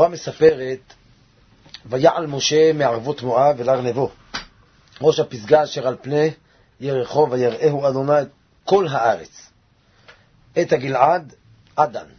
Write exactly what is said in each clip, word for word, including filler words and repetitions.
התורה מספרת, ויעל משה מערבות מואב אל הר נבו, ראש הפסגה אשר על פני יריחו, ויראהו אדוני את כל הארץ, את הגלעד עד דן,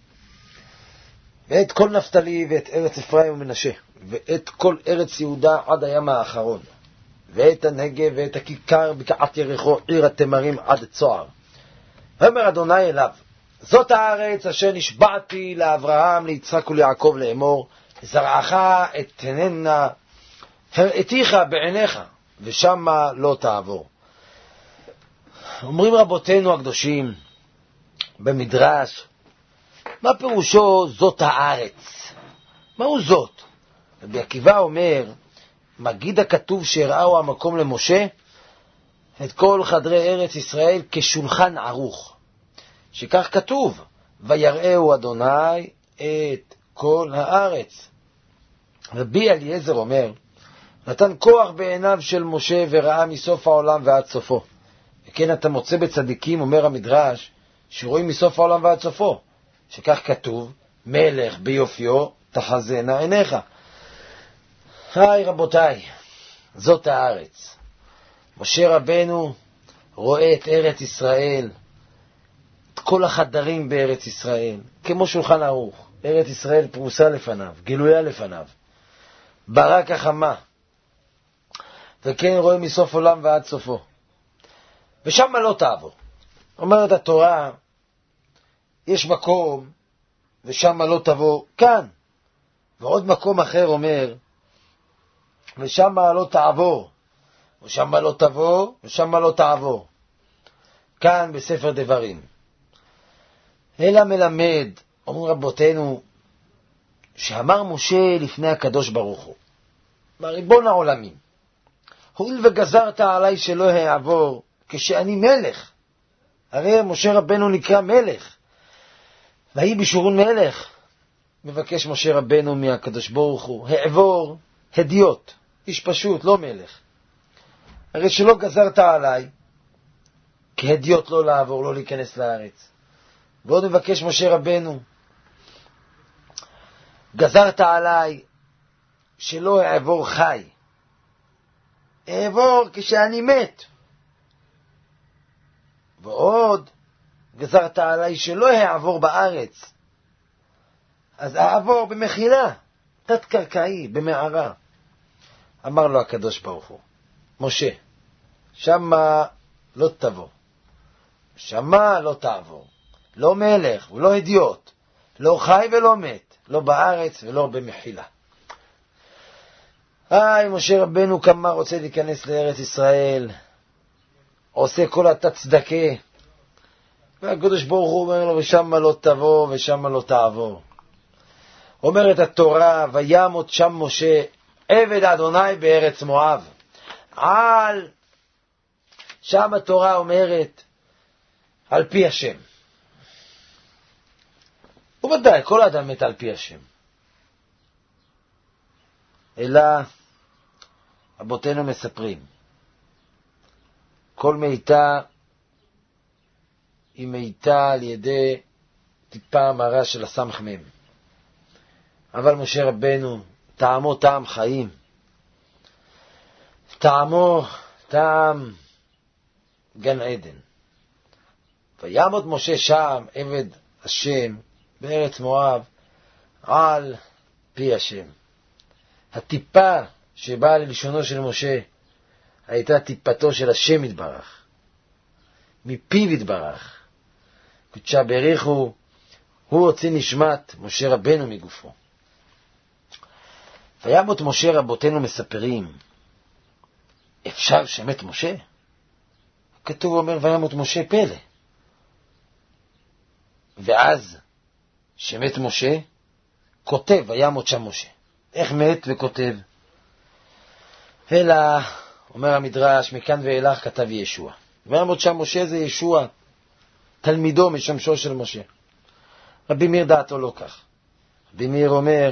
ואת כל נפתלי, ואת ארץ אפרים ומנשה, ואת כל ארץ יהודה עד הים האחרון, ואת הנגב, ואת הכיכר בקעת יריחו, עיר התמרים עד צוער. ואומר אדוני אליו, זאת הארץ אשר נשבעתי לאברהם, ליצחק וליעקב לאמור, זרעך אתננה, הראיתיך בעיניך, ושמה לא תעבור. אומרים רבותינו הקדושים במדרש, מה פירושו זאת הארץ? מהו זאת? רבי עקיבא אומר, מגיד הכתוב שהראהו המקום למשה את כל חדרי ארץ ישראל כשולחן ערוך, שכך כתוב, ויראהו אדוני את כל הארץ. רבי אליעזר אומר, נתן כוח בעיניו של משה וראה מסוף העולם ועד סופו. וכן אתה מוצא בצדיקים, אומר המדרש, שרואים מסוף העולם ועד סופו, שכך כתוב, מלך ביופיו תחזינה עיניך. היי רבותיי, זאת הארץ. משה רבנו רואה את ארץ ישראל, את כל החדרים בארץ ישראל, כמו שולחן ערוך. ארץ ישראל פרוסה לפניו, גילויה לפניו, ברק החמה, וכן רואה מסוף עולם ועד סופו, ושם לא תעבור. אומרת התורה, יש מקום ושם לא תבוא כאן, ועוד מקום אחר אומר ושם לא תעבור, ושם לא תבוא ושם לא תעבור, כאן בספר דברים. אלא מלמד, אומרים רבותינו, שאמר משה לפני הקדוש ברוך הוא, בריבון העולמים, הואיל וגזרת עליי שלא העבור כשאני מלך, הרי משה רבנו נקרא מלך, והיא בשורון מלך, מבקש משה רבנו מהקדוש ברוך הוא, העבור הדיוט, איש פשוט, לא מלך, הרי שלא גזרת עליי כהדיוט לא לעבור, לא להיכנס לארץ. ועוד מבקש משה רבנו, גזרת עליי שלא אעבור חי, אעבור כשאני מת. ועוד גזרת עליי שלא אעבור בארץ, אז אעבור במחילה, תת קרקעי, במערה. אמר לו הקדוש ברוך הוא, משה, שמה לא תבוא, שמה לא תעבור, לא מלך ולא הדיוט, לא חי ולא מת, לא בארץ ולא במחילה. היי, משה רבנו כמה רוצה להיכנס לארץ ישראל, עושה כל התצדקה, והקדוש ברוך הוא אומר לו, ושמה לא תבוא ושמה לא תעבור. אומרת התורה, וימות שם משה עבד אדוני בארץ מואב. על שם התורה אומרת על פי השם. ובוודאי כל אדם מת על פי השם, אלא אבותינו מספרים, כל מיתה היא מיתה על ידי טיפה מרה של הסמך מם. אבל משה רבנו טעמו טעם חיים, טעמו טעם גן עדן. וימות משה שם עבד השם בארץ מואב על פי השם. הטיפה שבאה ללשונו של משה הייתה טיפתו של השם יתברך, מפיו יתברך. קודשה בריחו, הוא הוציא נשמת משה רבנו מגופו. וימות משה, רבותינו מספרים, אפשר שמת משה? כתוב אומר וימות משה פלא. ואז שמת משה, כותב וימות שם משה. איך מת וכותב? אלא, אומר המדרש, מכאן ואילך כתב ישוע. וימות שם משה זה ישוע, תלמידו משמשו של משה. רבי מאיר דעתו לא כך. רבי מאיר אומר,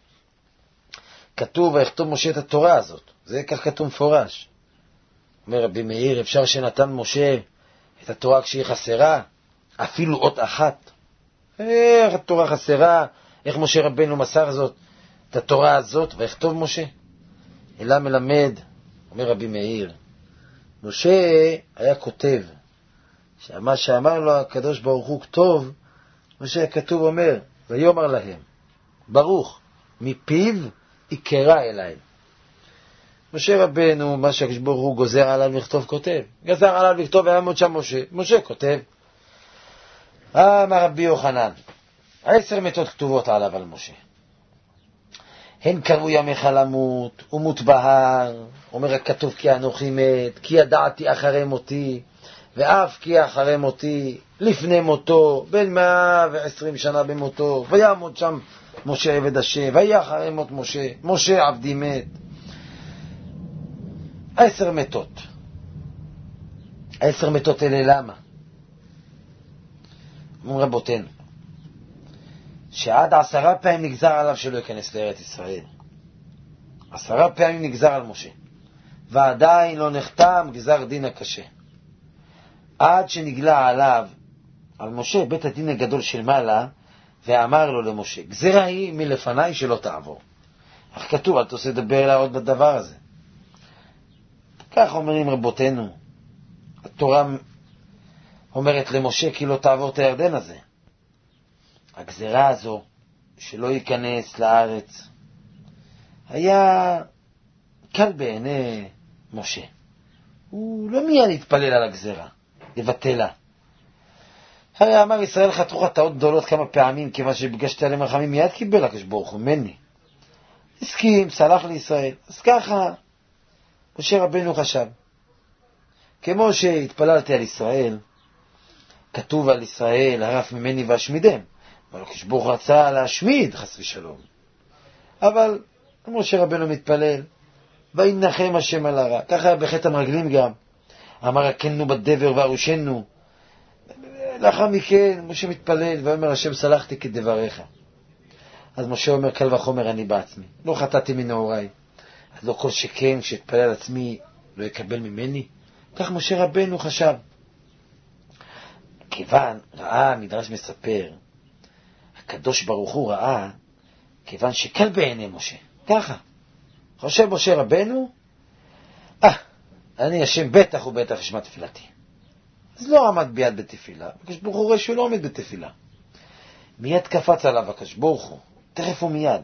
כתוב ויכתוב משה את התורה הזאת. זה כך כתוב מפורש. אומר רבי מאיר, אפשר שנתן משה את התורה כשהיא חסרה, אפילו אות אחת. איך התורה חסרה, איך משה רבנו מסר זאת, את התורה הזאת, ויכתוב משה? אלא מלמד, אומר רבי מאיר, משה היה כותב, שמה שאמר לו הקדוש ברוך הוא כתוב, משה הכתוב אומר, ויאמר להם, ברוך, מפיו יקרא אליי. משה רבנו, מה שהקדוש ברוך הוא גוזר עליו לכתוב, כותב. גזר עליו לכתוב, ויעמוד שם משה. משה כותב. אמר רבי יוחנן, עשר מתות כתובות עליו על משה. הן קראו ימיך למות, ומות בהר, אומר הכתוב כי אנוכי מת, כי ידעתי אחרי מותי, ואף כי אחרי מותי, לפני מותו, בין מאה ועשרים שנה במותו, ויעמוד שם משה עבד השם, ויהיה אחרי מות משה, משה עבדי מת. עשר מתות. עשר מתות אלה למה? אומרים רבותינו, שעד עשרה פעמים נגזר עליו שלא ייכנס לארץ ישראל. עשרה פעמים נגזר על משה. ועדיין לא נחתם גזר דין הקשה. עד שנגלה עליו, על משה, בית הדין הגדול של מעלה, ואמר לו למשה, גזירה היא מלפניי שלא תעבור. אך כתוב, אל תעשה דבר אליי עוד בדבר הזה. כך אומרים רבותינו, התורה אומרת למשה כי לא תעבור את הירדן הזה. הגזירה הזו שלא ייכנס לארץ היה קל בעיני משה. הוא לא מיד התפלל על הגזירה, לבטלה. הרי אמר ישראל חטאו חטאות גדולות כמה פעמים, כיוון שבגשתי עליהם רחמים מיד קיבל הקדוש ברוך הוא ממני. הסכים, סלח לישראל. אז ככה משה רבנו חשב. כמו שהתפללתי על ישראל, כתוב על ישראל, הרף ממני והשמידם. אבל הקדוש ברוך הוא רצה להשמיד, חס ושלום. אבל משה רבנו מתפלל, וינחם השם על הרע. ככה היה בחטא המרגלים גם. אמר הכנו בדבר וארושנו. לאחר מכן משה מתפלל ואומר השם סלחתי כדבריך. אז משה אומר קל וחומר אני בעצמי, לא חטאתי מנעוריי, אז לא כל שכן שהתפלל על עצמי לא יקבל ממני. כך משה רבנו חשב. כיוון ראה, המדרש מספר, הקדוש ברוך הוא ראה, כיוון שקל בעיני משה, ככה חושב משה רבנו, אה, אני השם בטח ובטח ישמע תפילתי. אז לא עמד ביד בתפילה, הקדוש ברוך הוא רואה שהוא לא עומד בתפילה. מיד קפץ עליו הקדוש ברוך הוא, תכף ומיד,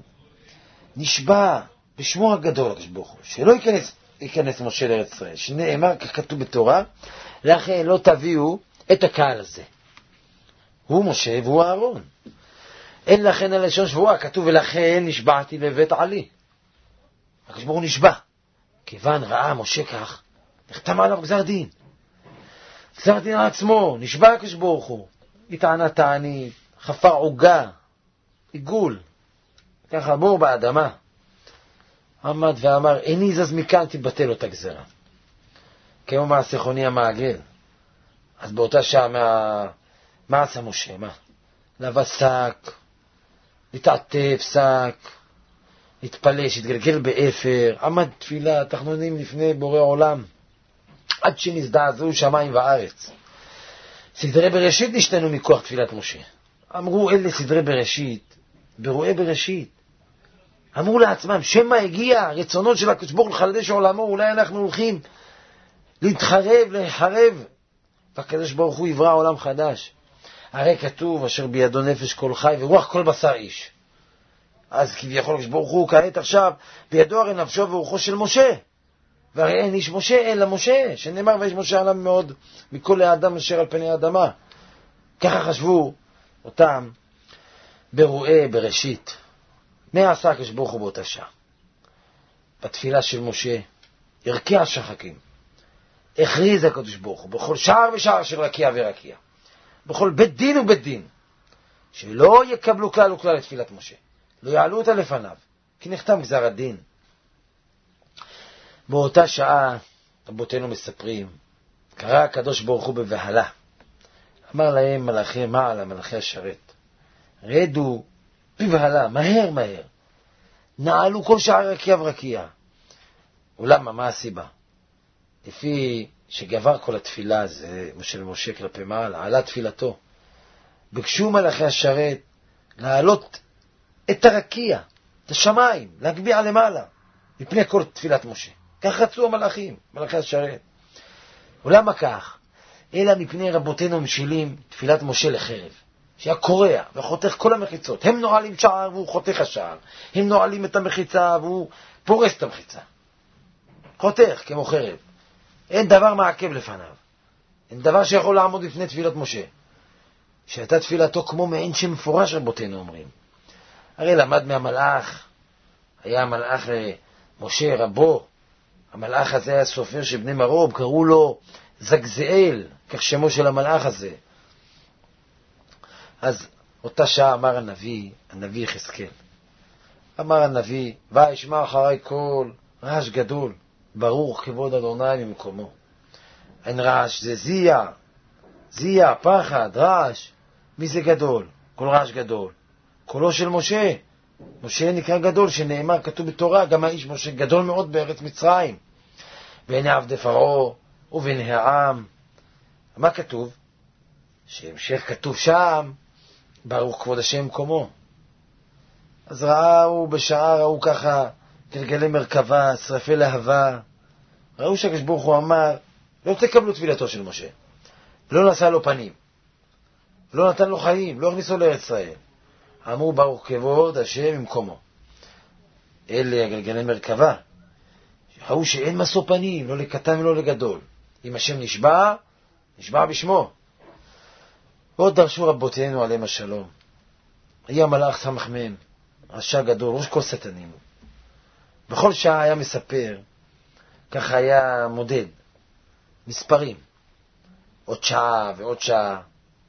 נשבע בשמו הגדול הקדוש ברוך הוא, שלא ייכנס, ייכנס משה לארץ ישראל, שנאמר כך כתוב בתורה, לכן לא תביאו את הקהל הזה. הוא משה והוא אהרון. אין לכן הלשון שבועה, כתוב ולכן נשבעתי לבית עלי. הקדוש ברוך הוא נשבע. כיוון ראה משה כך, נחתם עליו גזר דין. גזר דין על עצמו, נשבע הקדוש ברוך הוא. היא תענית, חפר עוגה, עיגול, ככה בור באדמה. עמד ואמר, איני זז מכאן תבטל אותה גזרה. כמו מעשה חוני המעגל. אז באותה שעה, מה, מה עשה משה? מה? לבש שק, התעטף שק, התפלש, התגלגל באפר, עמד תפילה, תחנונים לפני בורא עולם, עד שנזדעזעו שמיים וארץ. סדרי בראשית נשתנו מכוח תפילת משה. אמרו אלה סדרי בראשית, ברואי בראשית. אמרו לעצמם, שמה הגיע רצונות של הקדוש ברוך הוא לחדש עולמו, אולי אנחנו הולכים להתחרב, להיחרב, והקדוש ברוך הוא יברא עולם חדש. הרי כתוב, אשר בידו נפש כל חי ורוח כל בשר איש. אז כביכול הקדוש ברוך הוא כעת עכשיו, בידו הרי נפשו ורוחו של משה. והרי אין איש משה אלא משה, שנאמר ויש משה עליו מאוד מכל האדם אשר על פני האדמה. ככה חשבו אותם ברואי בראשית. מה עשה הקדוש ברוך הוא באותה שעה? בתפילה של משה, הרקיע שחקים. הכריז הקדוש ברוך הוא בכל שער ושער של רקיע ורקיע, בכל בית דין ובית דין, שלא יקבלו כלל וכלל את תפילת משה, לא יעלו אותה לפניו, כי נחתם גזר הדין. באותה שעה, רבותינו מספרים, קרא הקדוש ברוך הוא בבהלה, אמר להם מלאכי מעלה, מלאכי השרת, רדו בבהלה, מהר מהר, נעלו כל שער רקיע ורקיע. ולמה? מה הסיבה? לפי שגבר כל התפילה זה של משה כלפי מעלה, עלה תפילתו. ביקשו מלאכי השרת לעלות את הרקיע, את השמיים, להגביע למעלה, מפני כל תפילת משה. כך רצו המלאכים, מלאכי השרת. ולמה כך? אלא מפני רבותינו משילים תפילת משה לחרב, שהיה קורע וחותך כל המחיצות. הם נועלים שער והוא חותך השער. הם נועלים את המחיצה והוא פורס את המחיצה. חותך כמו חרב. אין דבר מעכב לפניו. אין דבר שיכול לעמוד בפני תפילת משה. שהייתה תפילתו כמו מעין שמפורש רבותינו אומרים. הרי למד מהמלאך, היה המלאך משה רבו, המלאך הזה היה סופר של בני מרוב, קראו לו זגזאל, כך שמו של המלאך הזה. אז אותה שעה אמר הנביא, הנביא יחזקאל, אמר הנביא, וישמע אחרי קול רעש גדול, ברוך כבוד אדוני ממקומו. אין רעש, זה זיע, זיע, פחד, רעש. מי זה גדול? קול רעש גדול. קולו של משה. משה נקרא גדול, שנאמר, כתוב בתורה, גם האיש משה גדול מאוד בארץ מצרים. בעיני עבדי פרעה ובעיני העם. מה כתוב? שהמשך כתוב שם, ברוך כבוד השם מקומו. אז ראו בשעה, ראו ככה, גלגלי מרכבה, שרפי להבה. ראו שהקדוש ברוך הוא אמר, לא תקבלו תפילתו של משה. לא נשא לו פנים. לא נתן לו חיים, לא הכניסו לארץ ישראל. אמרו ברוך כבוד השם ממקומו. אלה הגלגלי מרכבה. ראו שאין משוא פנים, לא לקטן ולא לגדול. אם השם נשבע, נשבע בשמו. ועוד דרשו רבותינו עליהם השלום. היה מלאך סמך מהם, רשע גדול, ראש כל שטנים. בכל שעה היה מספר, ככה היה מודד, מספרים. עוד שעה ועוד שעה.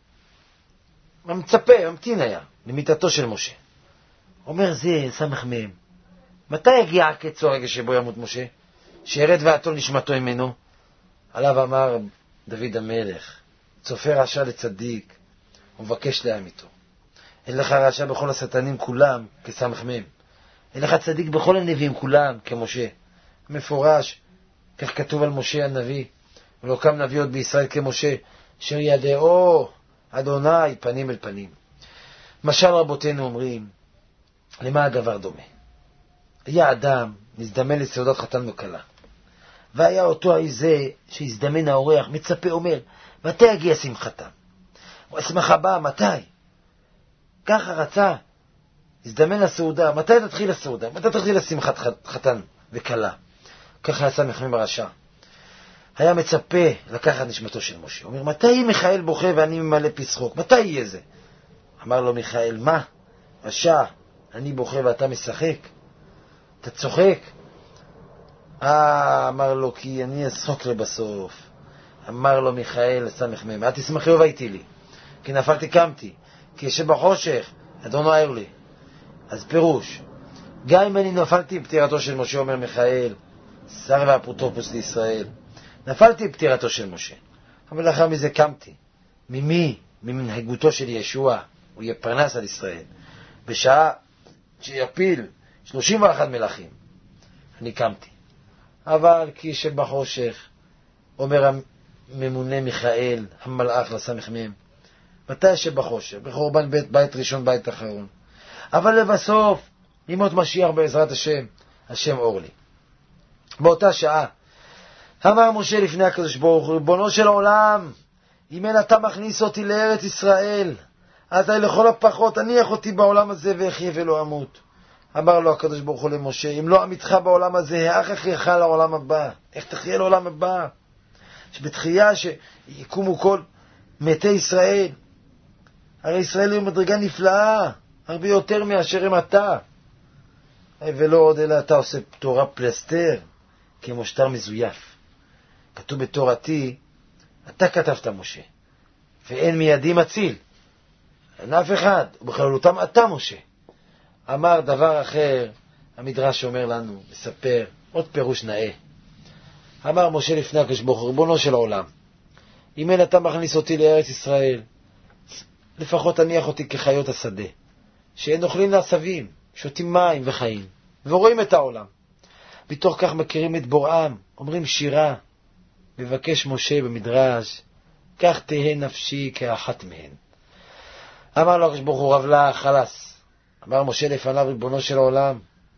מצפה, ממתין היה, למיטתו של משה. אומר זה, סמך מהם. מתי יגיע הקץ הרגע שבו ימות משה? שירד ועתו נשמתו ממנו. עליו אמר דוד המלך, צופה רשע לצדיק, ומבקש להמיתו. אין לך רשע בכל השטנים כולם, כסמך מהם. אין לך צדיק בכל הנביאים כולם, כמשה. מפורש, כך כתוב על משה הנביא, ולא קם נביא עוד בישראל כמשה, אשר ידעו אדוני פנים אל פנים. משל רבותינו אומרים, למה הדבר דומה? היה אדם, נזדמן לסעודת חתן וכלה. והיה אותו האיש זה שהזדמן האורח, מצפה אומר, מתי יגיע שמחתם? השמחה באה, מתי? ככה רצה, הזדמן לסעודה, מתי תתחיל הסעודה? מתי תתחיל לשמחת חתן וכלה? ככה עשה מחמם הרשע. היה מצפה לקחת נשמתו של משה. הוא אומר, מתי מיכאל בוכה ואני ממלא פסחוק? מתי יהיה זה? אמר לו מיכאל, מה? רשע, אני בוכה ואתה משחק? אתה צוחק? אה, אמר לו, כי אני אשחוק לבסוף. אמר לו מיכאל, סמך מהם, אל תשמחי ובהייתי לי, כי נפלתי קמתי, כי ישב בחושך, אדון הער לי. אז פירוש, גם אם אני נפלתי בפטירתו של משה, אומר מיכאל, שר ואפוטרופוס לישראל, נפלתי בפטירתו של משה, אבל לאחר מזה קמתי. ממי? ממנהגותו של ישוע, הוא יהיה פרנס על ישראל. בשעה שיפיל שלושים ואחת מלאכים, אני קמתי. אבל כי שבחושך, אומר הממונה מיכאל, המלאך לסמך מהם, מתי שבחושך? בחורבן בית, בית ראשון, בית אחרון. אבל לבסוף, ימות משיח בעזרת השם, השם אור לי. באותה שעה, אמר משה לפני הקדוש ברוך הוא, ריבונו של העולם, אם אין אתה מכניס אותי לארץ ישראל, אז לכל הפחות הניח אותי בעולם הזה ואחיה ולא אמות. אמר לו הקדוש ברוך הוא למשה, אם לא עמיתך בעולם הזה, איך אחייך לעולם הבא? איך תחיה לעולם הבא? שבתחייה שיקומו כל מתי ישראל, הרי ישראל הוא מדרגה נפלאה, הרבה יותר מאשר הם אתה. ולא עוד אלא אתה עושה תורה פלסטר, כמו שטר מזויף. כתוב בתורתי, אתה כתבת משה, ואין מידי מציל. אין אף אחד, ובכללותם אתה משה. אמר דבר אחר, המדרש אומר לנו, מספר, עוד פירוש נאה. אמר משה לפני הקדוש ברוך הוא, ריבונו של עולם, אם אין אתה מכניס אותי לארץ ישראל, לפחות תניח אותי כחיות השדה, שאין אוכלים לעשבים, שותים מים וחיים, ורואים את העולם. בתוך כך מכירים את בוראם, אומרים שירה, מבקש משה במדרש, כך תהה נפשי כאחת מהן. אמר לו הקדוש ברוך הוא, רב לה, חלס, אמר משה לפניו, ריבונו של העולם,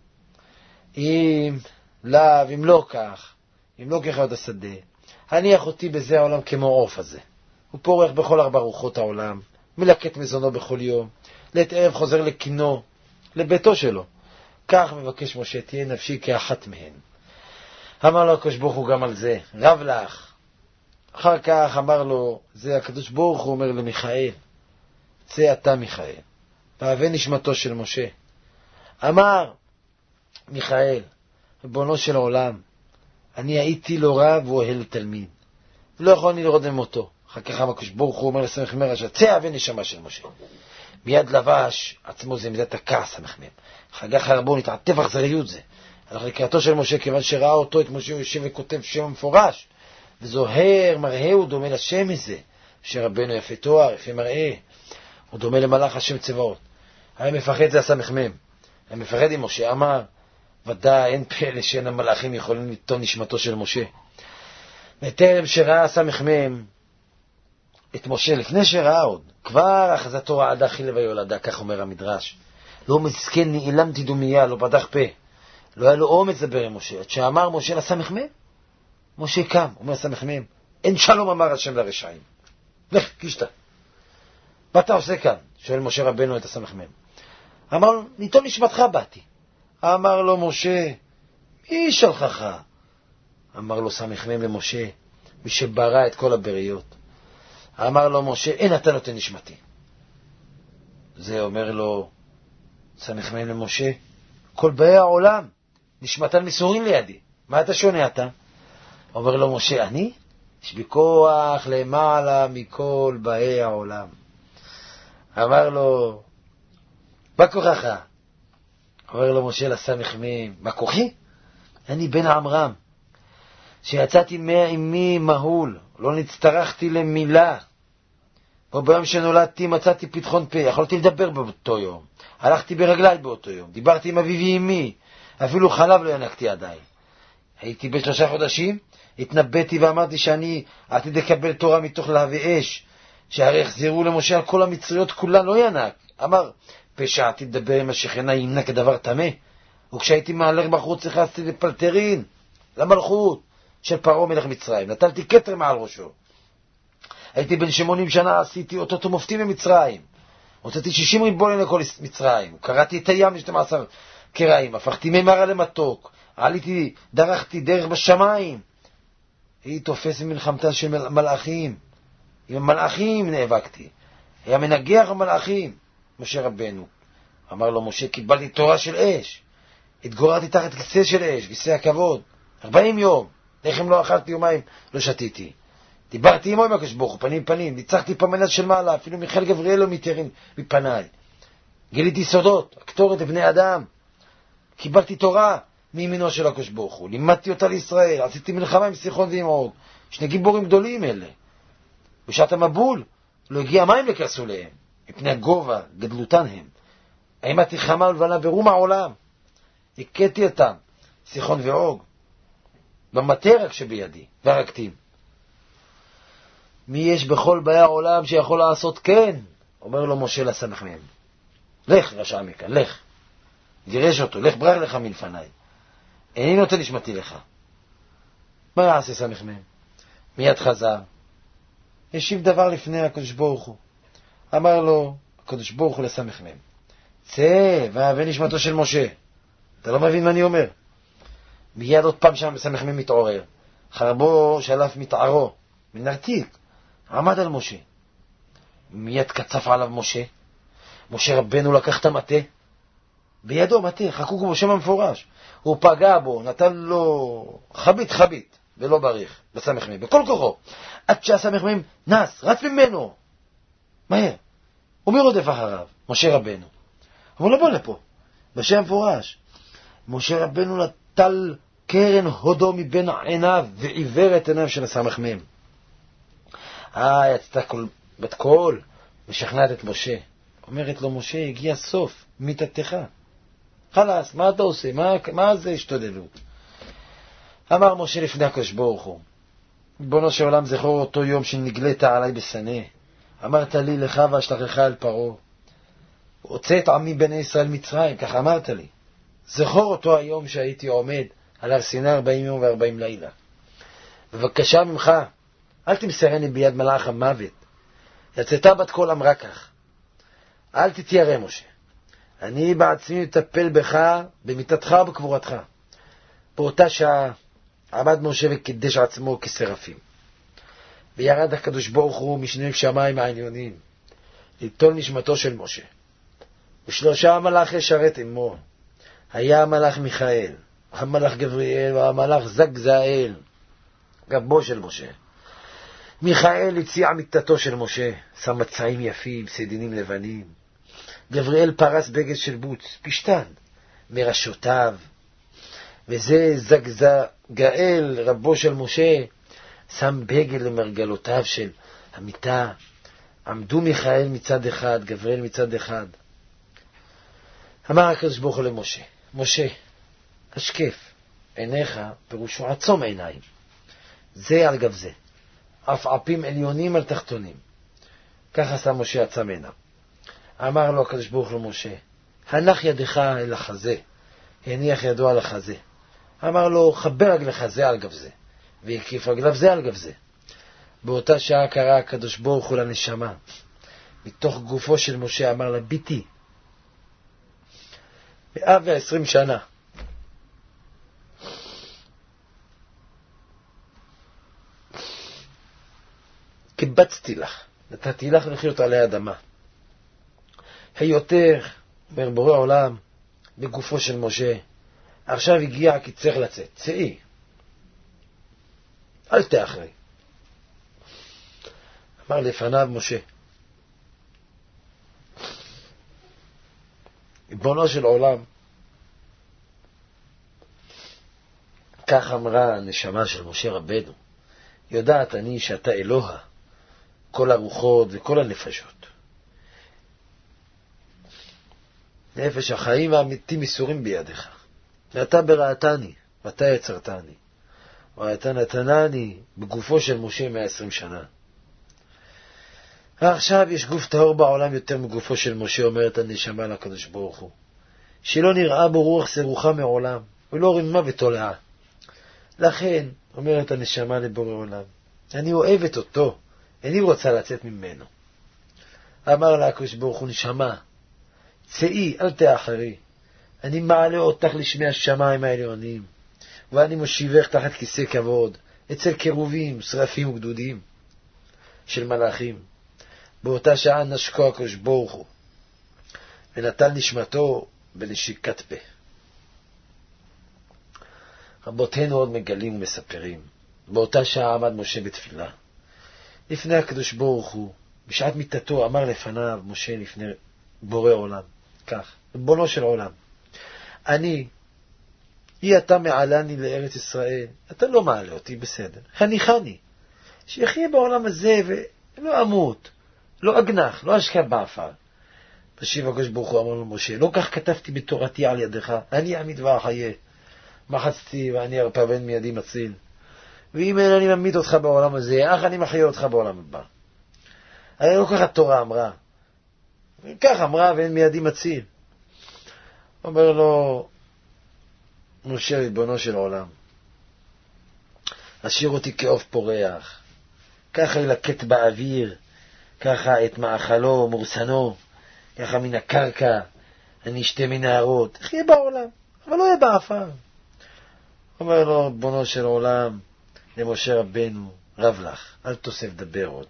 אם לאו, אם לא כך, אם לא כחיות השדה, הניח אותי בזה העולם כמו עוף הזה. הוא פורח בכל ארבע רוחות העולם, מלקט מזונו בכל יום, לעת ערב חוזר לקינו, לביתו שלו. כך מבקש משה, תהיה נפשי כאחת מהן. אמר לו הקדוש ברוך הוא גם על זה, רב לך. אחר כך אמר לו, זה הקדוש ברוך הוא אומר למיכאל, צא אתה מיכאל, והבא נשמתו של משה. אמר מיכאל, ריבונו של העולם, אני הייתי לו רב ואוהל תלמיד, לא יכול אני לראות ממותו. אחר כך הקדוש ברוך הוא אומר לסמך מרשע, צא הבא נשמה של משה. מיד לבש עצמו, זה מידת הכעס המחמם. אחר כך הרבו נתעטף אכזריות זה. הלך לקראתו של משה, כיוון שראה אותו, את משה יושב וכותב שם מפורש, וזוהר מראהו דומה לשם הזה, שרבנו יפה תואר, יפה מראה, הוא דומה למלאך השם צבאות. היה מפחד, זה עשה מחמם. היה מפחד עם משה, אמר, ודאי אין פלא שאין המלאכים יכולים לטעון נשמתו של משה. בטרם שראה עשה מחמם את משה, לפני שראה עוד, כבר אחזתו רעדה חילה ויולדה, כך אומר המדרש. לא מסכן, נעלמתי דומיה, לא פתח פה. לא היה לו אומץ לדבר עם משה. עד שאמר משה לעשה מחמם, משה קם, אומר עשה מחמם, אין שלום אמר השם לרשעים. לך, קישתה. מה אתה עושה כאן? שואל משה רבנו את עשה מחמם. אמר לו, ניתו נשמתך באתי. אמר לו משה, מי שלחך? אמר לו עשה מחמם למשה, מי שברא את כל הבריות. אמר לו משה, אין אתה נותן נשמתי. זה אומר לו עשה מחמם למשה, כל באי העולם נשמתן מסורים לידי, מה אתה שונה אתה? אומר לו משה, אני? יש בי כוח למעלה מכל באי העולם. אמר לו, מה כוחך? אומר לו משה לעשה מחמם, מה כוחי? אני בן עמרם, שיצאתי מאמי מהול, לא נצטרכתי למילה. וביום שנולדתי מצאתי פתחון פה, יכולתי לדבר באותו יום. הלכתי ברגליי באותו יום, דיברתי עם אביבי ואמי, אפילו חלב לא ינקתי עדיין. הייתי בשלושה חודשים, התנבאתי ואמרתי שאני עתיד לקבל תורה מתוך להבי אש, שהרי החזירו למשה על כל המצריות כולן לא ינק. אמר, פשע עתיד לדבר עם השכנה ימנק כדבר תמה. וכשהייתי מהלך בחוץ נכנסתי לפלטרין, למלכות של פרעה מלך מצרים, נטלתי כתר מעל ראשו. הייתי בן שמונים שנה, עשיתי אותו מופתי ממצרים. הוצאתי שישים ריבולים לכל מצרים. קראתי את הים לשתים עשר קרעים. הפכתי ממרה למתוק. עליתי, דרכתי דרך בשמיים. היא תופס ממלחמתה של מלאכים. עם המלאכים נאבקתי. היה מנגח המלאכים. משה רבנו. אמר לו משה, קיבלתי תורה של אש. התגוררתי תחת כיסא של אש, כיסא הכבוד. ארבעים יום. לחם לא אכלתי, יומיים לא שתיתי. דיברתי עמו עם הקדוש ברוך הוא, פנים פנים, ניצחתי פמנס של מעלה, אפילו מיכאל גבריאל לא מתיירים מפניי. גיליתי סודות, הקטורת לבני אדם. קיבלתי תורה מימינו של הקדוש ברוך הוא, לימדתי אותה לישראל, עשיתי מלחמה עם סיחון ועם עוג. שני גיבורים גדולים אלה. בשעת המבול לא הגיע מים לקרסו להם, מפני הגובה, גדלותן הם. האימתי חמה ולבנה ברום העולם. הכיתי אותם, סיחון ועוג, במטה רק שבידי, והרקתים. מי יש בכל באי העולם שיכול לעשות כן? אומר לו משה לעשה מחמם. לך רשע מכאן, לך. גירש אותו, לך ברח לך מלפניי. איני נותן נשמתי לך. מה יעשה סמחמם? מיד חזר. השיב דבר לפני הקדוש ברוך הוא. אמר לו הקדוש ברוך הוא לסמחמם, צא והבא נשמתו של משה. אתה לא מבין מה אני אומר? מיד עוד פעם שם סמחמם מתעורר. חרבו שלף מתערו, מנרתיק. עמד על משה. מיד קצף עליו משה. משה רבנו לקח את המטה. בידו מטה, חקוק בו שם המפורש. הוא פגע בו, נתן לו חבית חבית, ולא בריך, בסמחמם, בכל כוחו. עד שהסמחמם נס, רץ ממנו. מהר. ומי רודף אחריו? משה רבנו. אבל לא בוא לפה, בשם המפורש. משה רבנו נטל קרן הודו מבין עיניו, ועיוור את עיניו של הסמחמם. אה, יצתה כל, בת קול, משכנעת את משה. אומרת לו, משה, הגיע סוף, מיתתך. חלס, מה אתה עושה? מה, מה זה השתודדות? אמר משה לפני הקדוש ברוך הוא, ריבונו של עולם, זכור אותו יום שנגלית עליי בסנה. אמרת לי, לך ואשלחך אל פרעה. הוצא את עמי בני ישראל מצרים, כך אמרת לי. זכור אותו היום שהייתי עומד על הר סיני ארבעים יום וארבעים לילה. בבקשה ממך, אל תמסרני ביד מלאך המוות. יצאתה בת קול אמרה כך, אל תתיירא משה, אני בעצמי מטפל בך במיטתך ובקבורתך. באותה שעה עמד משה וקידש עצמו כשרפים, וירד הקדוש ברוך הוא משני שמיים העליונים ליטול נשמתו של משה. ושלושה המלאך ישרת עמו, היה המלאך מיכאל, המלאך גבריאל והמלאך זגזאל, גבו של משה. מיכאל הציע מיטתו של משה, שם מצעים יפים, סדינים לבנים. גבריאל פרס בגד של בוץ, פשטן, מראשותיו. וזה זגזאל, רבו של משה, שם בגד למרגלותיו של המיטה. עמדו מיכאל מצד אחד, גבריאל מצד אחד. אמר הקדוש ברוך הוא למשה, משה, השקף, עיניך פירושו עצום עיניים. זה על גב זה, עפעפים עליונים על תחתונים. כך עשה משה עצם עיניו. אמר לו הקדוש ברוך הוא למשה, הנח ידך אל החזה, הניח ידו על החזה. אמר לו, חבר רגלך זה על גב זה, והקיף רגליו זה על גב זה. באותה שעה קרא הקדוש ברוך הוא לנשמה, מתוך גופו של משה, אמר לה, ביתי, מאה ועשרים שנה, קיבצתי לך, נתתי לך לחיות עלי אדמה. היותר, אומר בורא עולם, בגופו של משה, עכשיו הגיע כי צריך לצאת, צאי, אל תאחרי. אמר לפניו משה, ריבונו של עולם, כך אמרה הנשמה של משה רבנו, יודעת אני שאתה אלוה, כל הרוחות וכל הנפשות. נפש החיים והמתים מסורים בידיך. ואתה בראתני, ואתה יצרתני. ואתה נתנני בגופו של משה מאה ועשרים שנה. עכשיו יש גוף טהור בעולם יותר מגופו של משה, אומרת הנשמה לקדוש ברוך הוא. שלא נראה בו רוח סירוחה מעולם, ולא רימה ותולעה. לכן, אומרת הנשמה לבורא עולם, אני אוהבת אותו, אני רוצה לצאת ממנו. אמר לה הקדוש ברוך הוא, נשמה, צאי, אל תאחרי. אני מעלה אותך לשמי השמיים העליונים, ואני מושיבך תחת כיסא כבוד, אצל קרובים, שרפים וגדודים של מלאכים. באותה שעה נשקו הקדוש ברוך הוא, ונטל נשמתו בנשיקת פה. רבותינו עוד מגלים ומספרים, באותה שעה עמד משה בתפילה. לפני הקדוש ברוך הוא, בשעת מיטתו, אמר לפניו משה לפני בורא עולם, כך, ריבונו של עולם, אני, היא אתה מעלני לארץ ישראל, אתה לא מעלה אותי, בסדר, חניכני, שיחיה בעולם הזה ולא אמות, לא אגנח, לא אשכב באפר. בשיב הקדוש ברוך הוא אמר לו משה, לא כך כתבתי בתורתי על ידך, אני אעמיד ואחיה, מחצתי ואני ארפא בן מידי מציל. ואם אין אני ממית אותך בעולם הזה, אך אני מחיה אותך בעולם הבא. הרי לא כך התורה אמרה, כך אמרה ואין מידי מציל. אומר לו משה ריבונו של עולם, אשאיר אותי כעוף פורח, ככה ילקט באוויר, ככה את מאכלו מורסנו, ככה מן הקרקע אני אשתה מנהרות, איך יהיה בעולם, אבל לא יהיה באפר. אומר לו ריבונו של עולם למשה רבנו, רב לך, אל תוסף דבר עוד.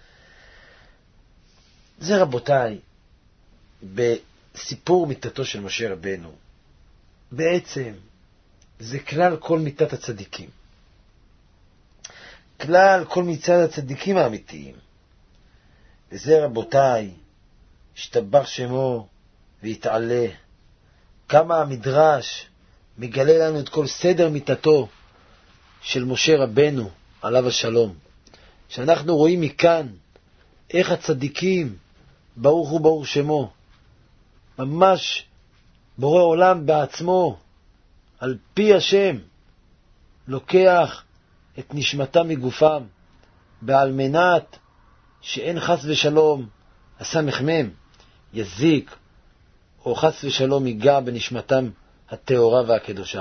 זה רבותיי, בסיפור מיתתו של משה רבנו, בעצם זה כלל כל מיתת הצדיקים, כלל כל מצד הצדיקים האמיתיים. וזה רבותיי, השתבח שמו והתעלה, כמה המדרש מגלה לנו את כל סדר מיתתו של משה רבנו עליו השלום, שאנחנו רואים מכאן איך הצדיקים, ברוך הוא ברוך שמו, ממש בורא עולם בעצמו, על פי השם, לוקח את נשמתם מגופם, בעל מנת שאין חס ושלום הסמך מם יזיק או חס ושלום ייגע בנשמתם הטהורה והקדושה.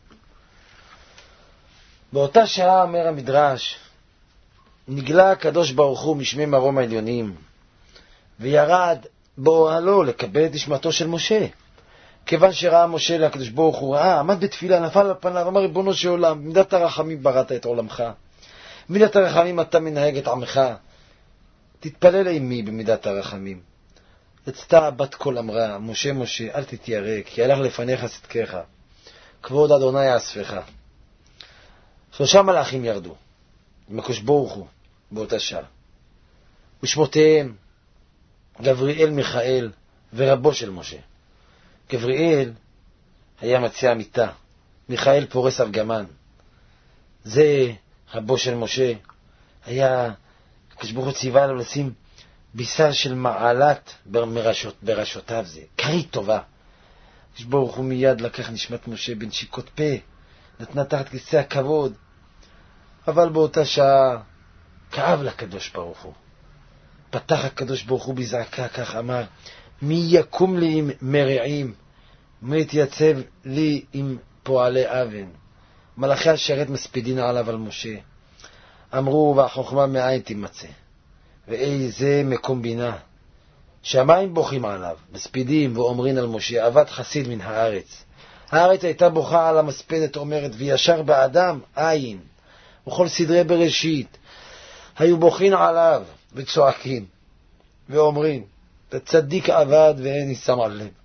באותה שעה, אומר המדרש, נגלה הקדוש ברוך הוא משמי מרום העליונים, וירד באוהלו לקבל את נשמתו של משה. כיוון שראה משה לקדוש ברוך הוא, ראה, עמד בתפילה, נפל על פניו, אמר ריבונו של עולם, במידת הרחמים בראת את עולמך, במידת הרחמים אתה מנהג את עמך, תתפלל עמי במידת הרחמים. יצתה בת קול אמרה, משה משה אל תתיירא, כי הלך לפניך צדקך, כבוד אדוני יאספך. שלושה מלאכים ירדו עם הקדוש ברוך הוא באותה שעה, ושמותיהם גבריאל, מיכאל ורבו של משה. גבריאל היה מציע מיטה, מיכאל פורס ארגמן. זה רבו של משה, היה הקדוש ברוך הוא ציווה לו לשים בישר של מעלת ברשות, ברשותיו, זה קרית טובה. הקדוש ברוך הוא מיד לקח נשמת משה בנשיקות פה, נתנה תחת כיסא הכבוד. אבל באותה שעה כאב לקדוש ברוך הוא. פתח הקדוש ברוך הוא בזעקה, כך אמר, מי יקום לי עם מרעים, מי יתייצב לי עם פועלי אבן. מלאכי השרת מספידין עליו על משה. אמרו, והחוכמה מאין תימצא, ואיזה מקום בינה. שמיים בוכים עליו, מספידים ואומרים על משה, עבד חסיד מן הארץ. הארץ הייתה בוכה על המספדת, אומרת, וישר באדם אין. וכל סדרי בראשית היו בוכים עליו וצועקים ואומרים, תצדיק עבד ואין ניסם על לב.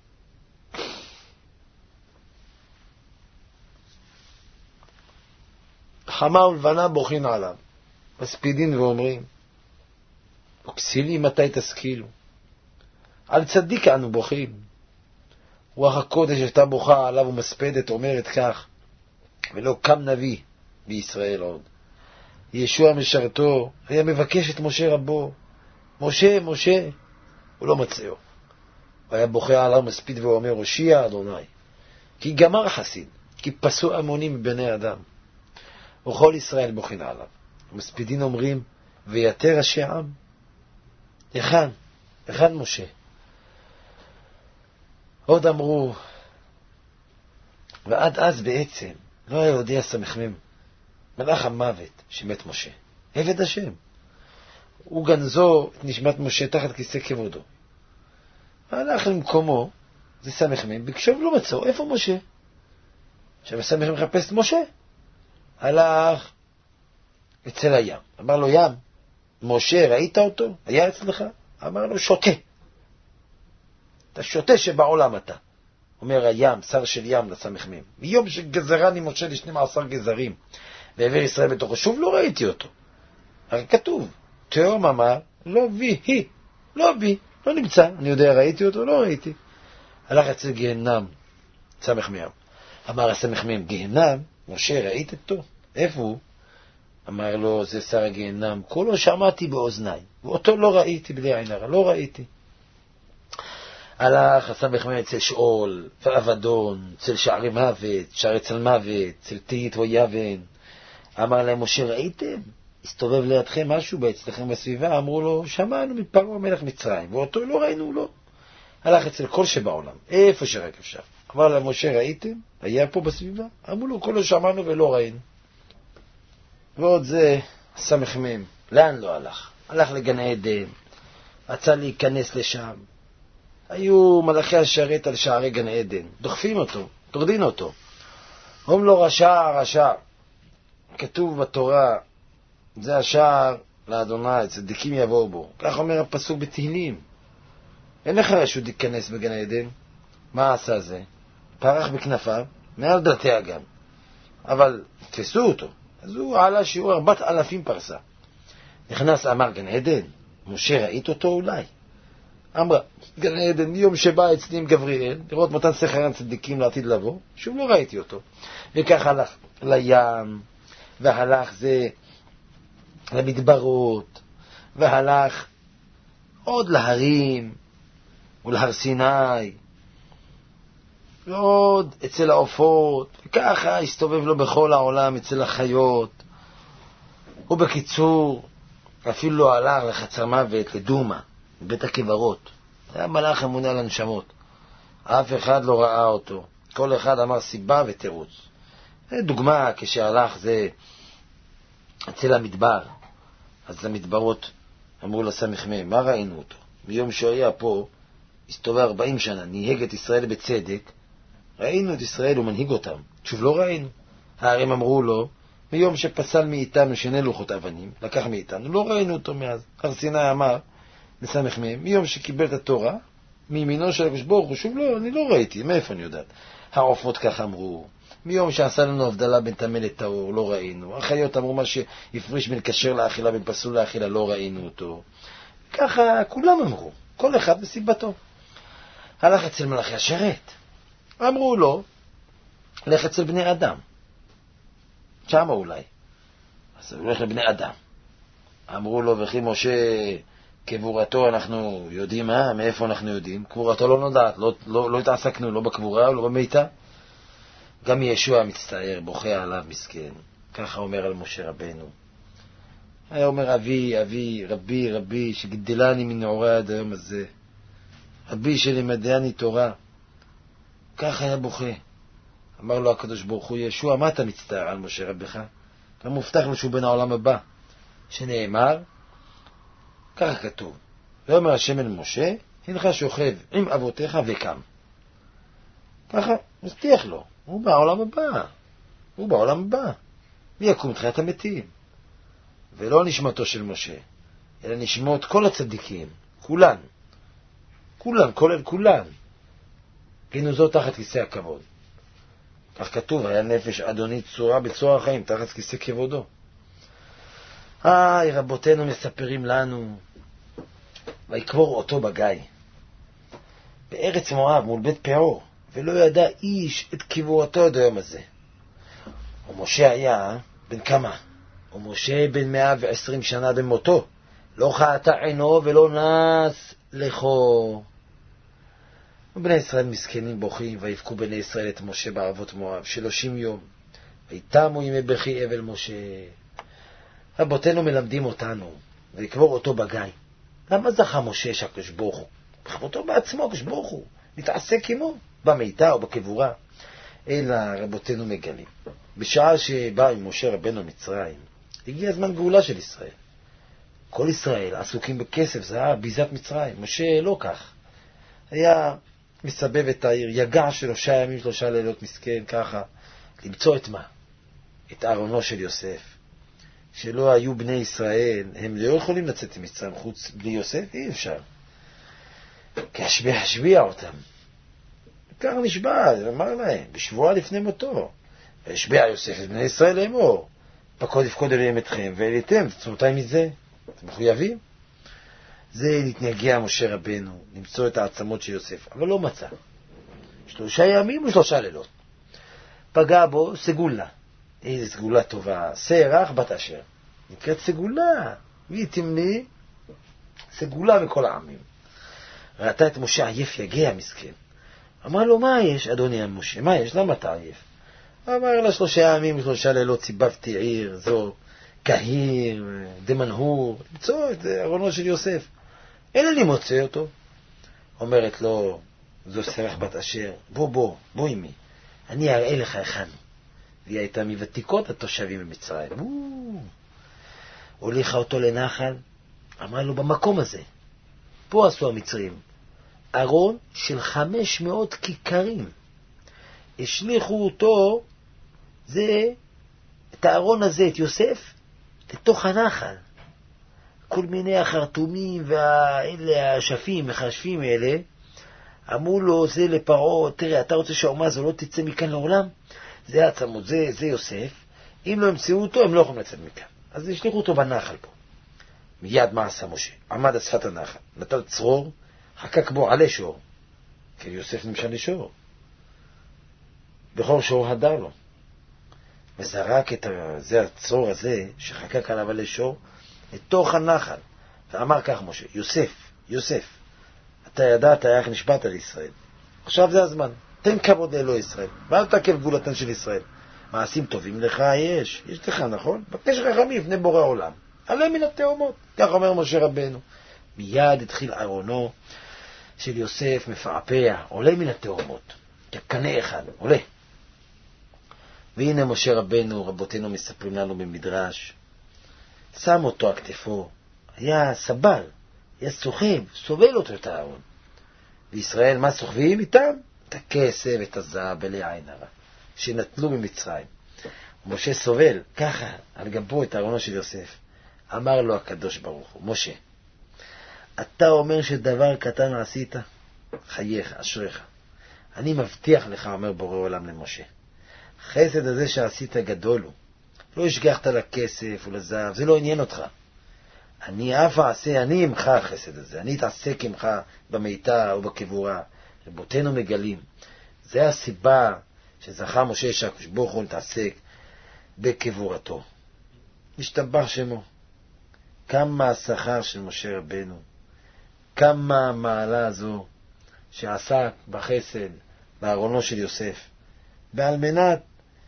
חמה ולבנה בוכים עליו, מספידים ואומרים, וכסילי מתי תשכילו. על צדיק אנו בוכים. רוח הקודש הייתה בוכה עליו ומספדת, אומרת כך, ולא קם נביא בישראל עוד. ישוע משרתו היה מבקש את משה רבו, משה, משה, הוא לא מצאו. הוא היה בוכה עליו מספיד ואומר, הושיע אדוני, כי גמר חסיד, כי פסו המונים מבני אדם. וכל ישראל בוכים עליו. המספידים אומרים, ויתר ראשי עם. היכן? היכן משה? עוד אמרו, ועד אז בעצם לא היה יודע סמכמם, מלאך המוות שמת משה, עבד השם. הוא גנזו את נשמת משה תחת כיסא כבודו. הלך למקומו, זה סמכמם, ביקשו ולא מצאו, איפה משה? עכשיו סמכמם מחפש את משה. הלך אצל הים, אמר לו, ים, משה ראית אותו? היה אצלך? אמר לו, שותה. אתה שותה שבעולם אתה. אומר הים, שר של ים לסמכמם, מיום שגזרני משה לשנים עשר גזרים ועבר ישראל בתוכו, שוב לא ראיתי אותו. הרי כתוב, תאום אמר, לא בי, היא, לא בי, לא נמצא. אני יודע, ראיתי אותו? לא ראיתי. הלך אצל גהנם, סמכמם. אמר הסמכמם, גהנם, משה ראית אותו? איפה הוא? אמר לו, זה שר הגהנם, כולו שמעתי באוזניי, ואותו לא ראיתי בלי עין הרע, לא ראיתי. הלך הסמכמם אצל שאול ואבדון, אצל שערי מוות, שערי צל מוות, אצל תית ויבן. אמר להם, משה ראיתם? הסתובב לידכם משהו אצלכם בסביבה? אמרו לו, שמענו מפרעה מלך מצרים, ואותו לא ראינו, לא. הלך אצל כל שבעולם, איפה שרק אפשר. אמר להם, משה ראיתם? היה פה בסביבה? אמרו לו, כולו שמענו ולא ראינו. ועוד זה סמכמם, לאן לא הלך? הלך לגן עדן, רצה להיכנס לשם. היו מלאכי השרת על שערי גן עדן, דוחפים אותו, תורדין אותו. אומרים לו, רשע, רשע. כתוב בתורה, זה השער לאדוני, צדיקים יבואו בו. כך אומר הפסוק בתהילים. אין לך רשות להיכנס בגן עדן. מה עשה זה? פרח בכנפיו מעל דלתי הגן. אבל תפסו אותו. אז הוא עלה שיעור ארבעת אלפים פרסה. נכנס, אמר, גן עדן, משה ראית אותו אולי? אמרה, גן עדן, יום שבא אצלי עם גבריאל, לראות מתן שכרן צדיקים לעתיד לבוא, שוב לא ראיתי אותו. וכך הלך לים, והלך זה למדברות, והלך עוד להרים, ולהר סיני, ועוד אצל העופות, וככה הסתובב לו בכל העולם, אצל החיות. ובקיצור, אפילו לא הלך לחצר מוות, לדומה, בית הקברות. זה היה מלאך אמונה על הנשמות. אף אחד לא ראה אותו. כל אחד אמר סיבה ותירוץ. דוגמה, כשהלך זה אצל המדבר, אז המדברות אמרו לסמך מהם, מה ראינו אותו? מיום שהיה פה, הסתובב ארבעים שנה, ניהג את ישראל בצדק, ראינו את ישראל ומנהיג אותם. שוב לא ראינו. הערים אמרו לו, מיום שפסל מאיתנו שני לוחות אבנים, לקח מאיתנו, לא ראינו אותו מאז. הר סיני אמר לסמך מהם, מיום שקיבל את התורה, מימינו של הקדוש ברוך הוא, שוב לא, אני לא ראיתי, מאיפה אני יודעת? העופות כך אמרו, מיום שעשה לנו הבדלה בין טמא לטהור, לא ראינו. החיות אמרו מה שהפריש בין כשר לאכילה, בין פסול לאכילה, לא ראינו אותו. ככה כולם אמרו, כל אחד בסיבתו. הלך אצל מלאכי השרת, אמרו לו, לך אצל בני אדם. שמה אולי. אז הוא הולך לבני אדם. אמרו לו, וכי משה קבורתו אנחנו יודעים מה? מאיפה אנחנו יודעים? קבורתו לא נודעת, לא, לא, לא התעסקנו, לא בקבורה, לא במיתה. גם ישוע מצטער, בוכה עליו מסכן. ככה אומר על משה רבנו. היה אומר, אבי, אבי, רבי, רבי, שגדלני מנעורי עד היום הזה. רבי שלימדני תורה. ככה היה בוכה. אמר לו הקדוש ברוך הוא, ישוע, מה אתה מצטער על משה רבך? גם מובטח לו שהוא בן העולם הבא. שנאמר, ככה כתוב, ואומר השם אל משה, הנך שוכב עם אבותיך וקם. ככה, מבטיח לו, הוא בעולם הבא. הוא בעולם הבא. מי יקום תחיית המתים? ולא נשמתו של משה, אלא נשמות כל הצדיקים, כולן. כולן, כולל כולן. גנוזות תחת כיסא הכבוד. כך כתוב, היה נפש אדוני צורה בצורה החיים, תחת כיסא כבודו. איי, רבותינו מספרים לנו, ויקבור אותו בגיא, בארץ מואב מול בית פאור, ולא ידע איש את קבורתו עד היום הזה. ומשה היה בן כמה? ומשה בן מאה ועשרים שנה במותו, לא חטא עינו ולא נס לכו. ובני ישראל מסכנים בוכים, ויבכו בני ישראל את משה בערבות מואב שלושים יום, ויתמו ימי בכי אבל משה. רבותינו מלמדים אותנו, ויקבור אותו בגיא. למה זכה משה שהקדוש ברוך הוא? בכבודו בעצמו, הקדוש ברוך הוא, מתעסק עמו, במיתה או בקבורה. אלא רבותינו מגלים, בשעה שבא עם משה רבנו מצרים, הגיע הזמן גאולה של ישראל. כל ישראל עסוקים בכסף, זהב, ביזת מצרים. משה לא כך. היה מסבב את העיר, יגע שלושה ימים, שלושה לילות מסכן, ככה, למצוא את מה? את ארונו של יוסף. שלא היו בני ישראל, הם לא יכולים לצאת ממצרים חוץ בלי יוסף, אי אפשר. כי השביע, השביע אותם. כך נשבע, אמר להם, בשבועה לפני מותו. והשביע יוסף את בני ישראל לאמור. פקוד יפקוד אליהם אתכם, ואליתם, תצורתי מזה. אתם מחויבים? זה להתנהגיע משה רבנו, למצוא את העצמות של יוסף, אבל לא מצא. שלושה ימים ושלושה לילות. פגע בו סגולה. איזו סגולה טובה. סרח בת אשר. נקראת סגולה. מי תמני? סגולה מכל העמים. ראתה את משה עייף יגע מסכן. אמר לו, מה יש, אדוני המשה? מה יש? למה אתה עייף? אמר לה, שלושה ימים ושלושה לילות ציבבתי עיר, זו קהיר, דמנהור, למצוא את ארונו של יוסף. אין לי מוצא אותו. אומרת לו, זו סרח בת אשר, בוא בוא, בוא עמי, אני אראה לך היכן. והיא הייתה מוותיקות התושבים במצרים. הוליכה אותו לנחל, אמרה לו, במקום הזה, פה עשו המצרים, ארון של חמש מאות כיכרים. השליחו אותו, זה, את הארון הזה, את יוסף, לתוך הנחל. כל מיני החרטומים והאלה, השפים, החשפים האלה, אמרו לו, זה לפרעה, תראה, אתה רוצה שהאומה הזו לא תצא מכאן לעולם? זה העצמות, זה, זה יוסף. אם לא ימצאו אותו, הם לא יכולים לצאת מכאן. אז השליחו אותו בנחל פה. מיד מה עשה משה? עמד על שפת הנחל, נטל צרור, חקק בו עלי שור. כי יוסף נמשל לשור. בכל שור הדר לו. וזרק את זה, הצרור הזה, שחקק עליו עלי שור, לתוך הנחל. ואמר כך משה, יוסף, יוסף, אתה ידעת איך נשבעת לישראל. עכשיו זה הזמן. תן כבוד לאלוהי ישראל. ואל תעכב גאולתן של ישראל. מעשים טובים לך יש. יש לך, נכון? בקש רחמים לפני בורא עולם. עלה מן התאומות. כך אומר משה רבנו. מיד התחיל ארונו של יוסף מפעפע, עולה מן התאומות, כקנה אחד, עולה. והנה משה רבנו, רבותינו מספרים לנו במדרש, שם אותו על כתפו, היה סבל, היה סוחב, סובל אותו את הארון. וישראל מה סוחבים איתם? את הכסף, את הזהב, בלי עין הרע, שנטלו ממצרים. משה סובל, ככה, על גבו את הארונו של יוסף. אמר לו הקדוש ברוך הוא, משה, אתה אומר שדבר קטן עשית? חייך, אשריך. אני מבטיח לך, אומר בורא עולם למשה, חסד הזה שעשית גדול הוא. לא השגחת לכסף ולזהב, זה לא עניין אותך. אני אף אעשה, אני אמך החסד הזה, אני אתעסק אמך במיטה או בקבורה. רבותינו מגלים, זה הסיבה שזכה משה שהקדוש ברוך הוא להתעסק בקבורתו. משתבח שמו. כמה השכר של משה רבנו, כמה המעלה הזו שעסק בחסד בארונו של יוסף, ועל מנת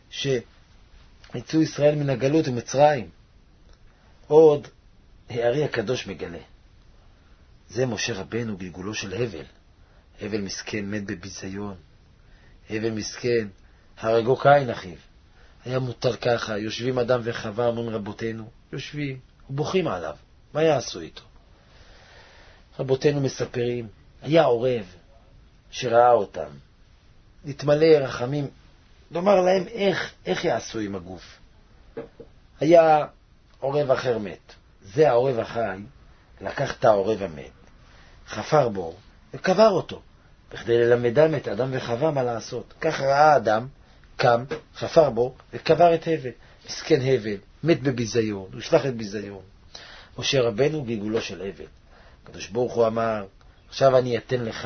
שיצאו ישראל מן הגלות ומצרים. עוד הארי הקדוש מגלה, זה משה רבנו גלגולו של הבל. הבל מסכן מת בביזיון, הבל מסכן הרגו קין אחיו. היה מוטל ככה, יושבים אדם וחווה המון רבותינו, יושבים ובוכים עליו, מה יעשו איתו? רבותינו מספרים, היה עורב שראה אותם, נתמלא רחמים, לומר להם איך, איך יעשו עם הגוף. היה עורב אחר מת, זה העורב החי, לקח את העורב המת, חפר בו וקבר אותו, בכדי ללמדם את אדם וחווה מה לעשות. כך ראה אדם, קם, חפר בו וקבר את הבל. מסכן הבל, מת בביזיון, הושלך את ביזיון. משה רבנו גלגולו של הבל. הקדוש ברוך הוא אמר, עכשיו אני אתן לך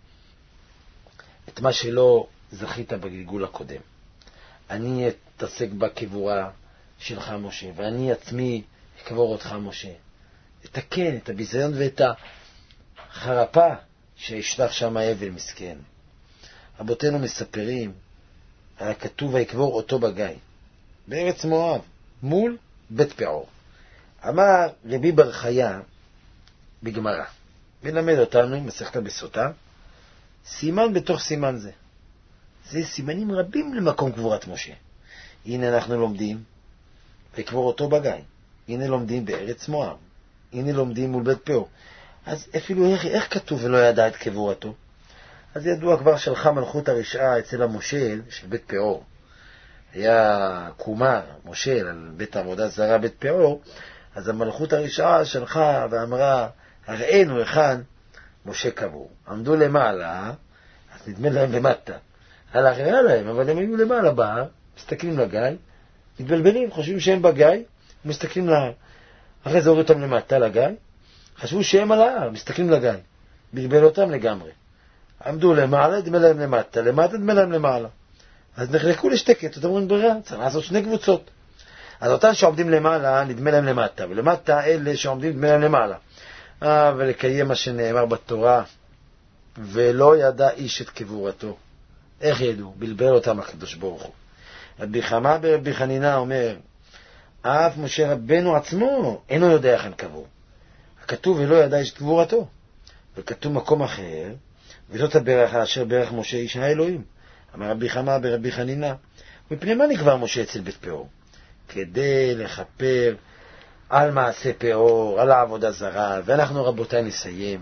את מה שלא זכית בגלגול הקודם. אני אתעסק בקבורה שלך משה, ואני עצמי אקבור אותך משה. אתקן את הביזיון ואת החרפה שישלח שם הבל מסכן. רבותינו מספרים, היה כתוב ויקבור אותו בגיא, בארץ מואב, מול בית פאור. אמר רבי בר חיה בגמרא, מלמד אותנו עם מסכת בסוטה, סימן בתוך סימן זה. זה סימנים רבים למקום קבורת משה. הנה אנחנו לומדים לקבור אותו בגיא. הנה לומדים בארץ מואב. הנה לומדים מול בית פאור. אז אפילו איך, איך כתוב ולא ידע את קבורתו? אז ידוע כבר שלחה מלכות הרשעה אצל המושל של בית פאור. היה קומר, מושל, על בית העבודה זרה בית פאור, אז המלכות הרשעה שלחה ואמרה, הראינו היכן משה קבור. עמדו למעלה, אז נדמה להם למטה. על הראה להם, אבל הם היו למעלה בהר, מסתכלים לגיא, מתבלבלים, חושבים שהם בגיא, מסתכלים להר. אחרי זה הוריד אותם למטה לגיא, חשבו שהם על ההר, מסתכלים לגיא, בלבל אותם לגמרי. עמדו למעלה, נדמה להם למטה, למטה נדמה להם למעלה. אז נחלקו לשתי כיתות, אומרים ברירה, צריך לעשות שני קבוצות. אז אותן שעומדים למעלה, נדמה להם למטה, ולמטה אלה שעומדים נדמה להם למעלה. אה, ולקיים מה שנאמר בתורה, ולא ידע איש את קבורתו. איך ידעו? בלבל אותם הקדוש ברוך הוא. רבי חמא ברבי חנינה אומר, אף משה רבנו עצמו אינו יודע איך הם קבור. כתוב ולא ידע איש את קבורתו. וכתוב מקום אחר, וזאת הברכה אשר ברך משה איש האלוהים. אמר רבי חמא ברבי חנינה, מפני מה נקבר משה אצל בית פאור? כדי לחפר על מעשה פאור, על העבודה זרה, ואנחנו רבותיי נסיים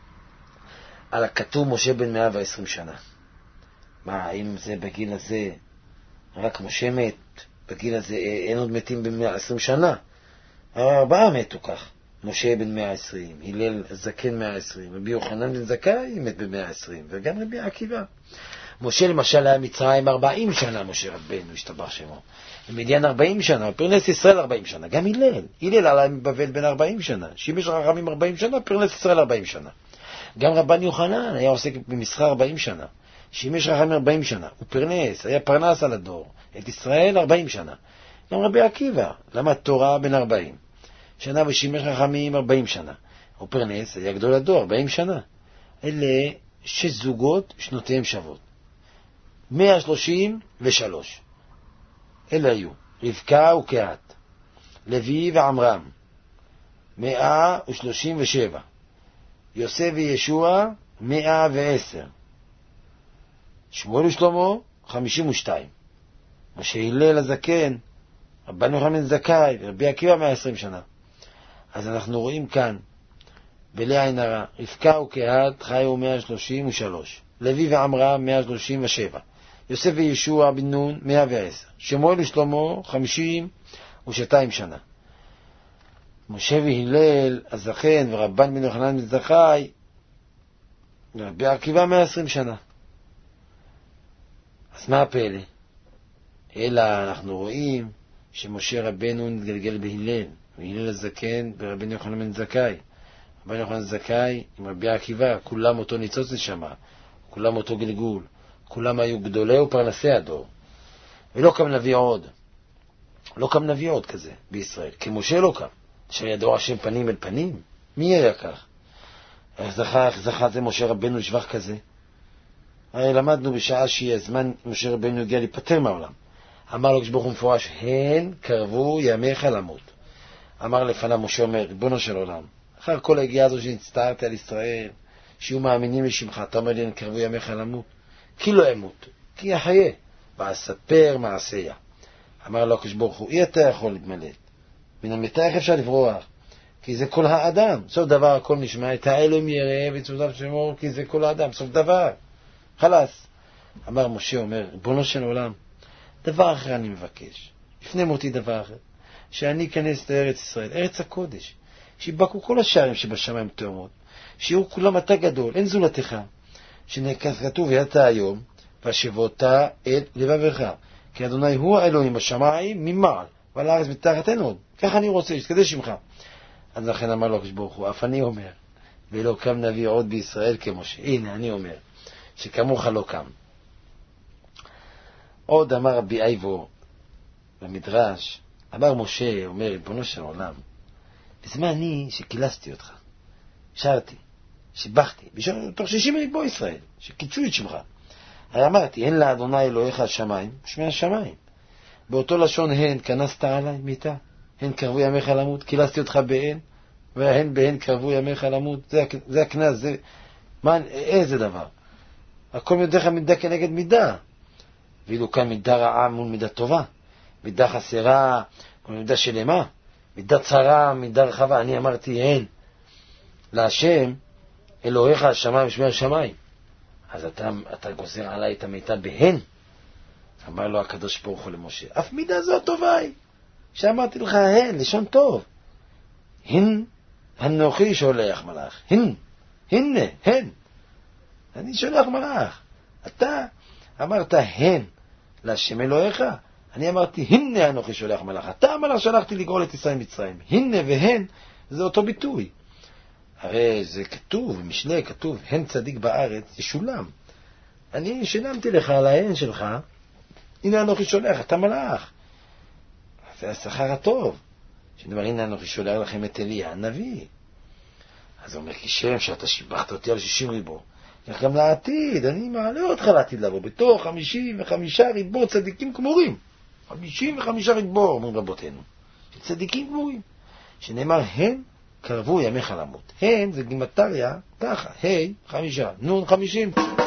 על הכתוב משה בן מאה ועשרים שנה. מה, האם זה בגיל הזה רק משה מת? בגיל הזה אין עוד מתים ב-מאה ועשרים שנה. ארבעה מתו כך. משה בן מאה ועשרים, הלל זקן מאה ועשרים, רבי יוחנן בן זכאי מת ב-מאה ועשרים, וגם רבי עקיבא. משה למשל היה מצרים ארבעים שנה, משה רבנו, השתבח שמו. במדיין ארבעים שנה, פרנס ישראל ארבעים שנה. גם הלל, הלל עלה מבבל בן ארבעים שנה. שימש רחמים ארבעים שנה, פרנס ישראל ארבעים שנה. גם רבן יוחנן היה עוסק במסחר ארבעים שנה. שימש רחמים ארבעים שנה. הוא פרנס, היה פרנס על הדור. את ישראל ארבעים שנה. גם רבי עקיבא, למד תורה בן ארבעים. שנה ושימש רחמים ארבעים שנה. הוא פרנס, היה גדול הדור, ארבעים שנה. אלה שש זוגות שנותיהם שוות. מאה שלושים ושלוש. אלה היו, רבקה וקהת, לוי ועמרם, מאה ושלושים ושבע, יוסף וישוע, מאה ועשר. שמואל ושלמה, חמישים ושתיים. משה הלל הזקן, רבן יוחנן בן זכאי, ורבי עקיבא מאה ועשרים שנה. אז אנחנו רואים כאן, בלי עין הרע, רבקה וקהת חיו מאה שלושים ושלוש. לוי ועמרה מאה שלושים ושבע. יוסף וישוע בן נון מאה ועשר. שמואל ושלמה חמישים ושתיים שנה. משה והלל הזקן ורבן בן יוחנן בן זכאי, ורבי עקיבא מאה ועשרים שנה. אז מה הפלא? אלא אנחנו רואים שמשה רבנו נתגלגל בהלל, והלל הזקן ברבן יוחנן בן זכאי. רבן יוחנן זכאי עם רבי עקיבא, כולם אותו ניצוץ נשמה, כולם אותו גלגול, כולם היו גדולי ופרנסי הדור. ולא קם נביא עוד, לא קם נביא עוד כזה בישראל, כמשה לא קם, אשר ידעו השם פנים אל פנים. מי היה כך? איך זכה, איך זכה זה משה רבנו לשבח כזה? הרי למדנו בשעה שיהיה זמן משה רבנו הגיע להיפטר מהעולם. אמר לו כשברוך הוא מפורש, הן קרבו ימיך למות. אמר לפניו משה אומר, ריבונו של עולם, אחר כל ההגיעה הזו שנצטערת על ישראל, שיהיו מאמינים לשמך, אתה אומר לי, הן קרבו ימיך למות? כי לא אמות, כי יחיה, ואספר מעשיה. אמר לו כשברוך הוא, אי אתה יכול להתמלט. מן המתה איך אפשר לברוח? כי זה כל האדם. סוף דבר הכל נשמע, את האלוהים יראה וצוותיו שמור, כי זה כל האדם. סוף דבר. חלס. אמר משה, אומר, ריבונו של עולם, דבר אחר אני מבקש. לפני מותי דבר אחר. שאני אכנס לארץ ישראל, ארץ הקודש. שיבקו כל השערים שבשמיים תאומות. שיראו כולם אתה גדול, אין זולתך. שכתוב ואתה היום, והשבות אל לבבך. כי אדוני הוא האלוהים בשמיים ממעל, ועל הארץ מתחת אין עוד. ככה אני רוצה, שתקדש שמך. אז לכן אמר לו כשברוך הוא, אף אני אומר, ולא קם נביא עוד בישראל כמשה. הנה, אני אומר, שכמוך לא קם. עוד אמר רבי אייבו במדרש, אמר משה, אומר, ריבונו של עולם, בזמן אני שקילסתי אותך, שרתי, שיבחתי, בתוך שישים ריבו ישראל, שקיצו את שמך. הרי אמרתי, הן לאדוני אלוהיך השמיים, שמי השמיים. באותו לשון הן, כנסת עליי מיתה, הן קרבו ימיך למות, קילסתי אותך בהן, והן בהן קרבו ימיך למות. זה, זה הכנס, זה, מה, איזה דבר? הכל מידך מידה כנגד מידה. ואילו כאן מידה רעה מול מידה טובה, מידה חסרה מול מידה שלמה, מידה צרה, מידה רחבה. אני אמרתי הן להשם אלוהיך השמיים שמי השמיים, אז אתה, אתה גוזר עליי את המיתה בהן. אמר לו הקדוש ברוך הוא למשה, אף מידה זו טובה היא, שאמרתי לך הן, לשון טוב. הן אנוכי שולח מלאך, הן, הנה, הן, אני שולח מלאך. אתה אמרת הן להשם אלוהיך, אני אמרתי הנה אנוכי שולח מלאך. אתה המלאך שלחתי לגאול את ישראל מצרים. הנה והן זה אותו ביטוי. הרי זה כתוב, במשלי כתוב, הן צדיק בארץ ישולם. אני שילמתי לך על ההן שלך, הנה אנוכי שולח, אתה מלאך. זה השכר הטוב. שנאמר, הנה אנוכי שולח לכם את אליה, הנביא. אז הוא אומר, כי שם שאתה שיבחת אותי על שישים ריבו, איך גם לעתיד, אני מעלה אותך לעתיד לבוא, בתוך חמישים וחמישה ריבו צדיקים כמורים. חמישים וחמישה ריבו, אומרים רבותינו. צדיקים כמורים. שנאמר, הן קרבו ימיך למות. הן זה גימטריה, ככה, ה' חמישה, נון חמישים.